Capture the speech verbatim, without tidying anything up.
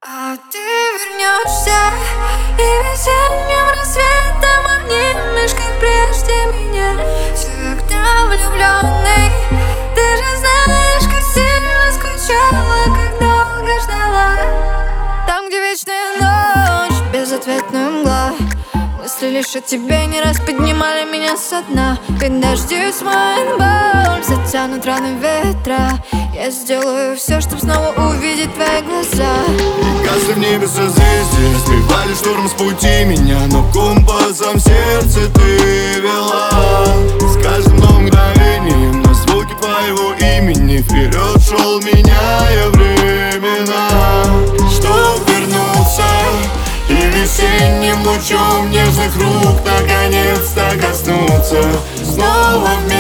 А ты вернешься, и весенним рассветом обнимешь, как прежде меня. Всегда влюбленный, ты же знаешь, как сильно скучала, как долго ждала. Там, где вечная ночь, безответная мгла, мысли лишь о тебе не раз поднимали меня со дна. Ведь дожди смоют боль, затянут раны ветра. Я сделаю все, чтобы снова увидеть твои глаза. И гасли в небе созвездия, сбивали шторм с пути меня, но компасом сердце ты вела. С каждым новым мгновением на звуки твоего имени вперед шел, меняя времена. Чтоб вернуться и весенним лучом нежных рук наконец-то коснуться снова вместе.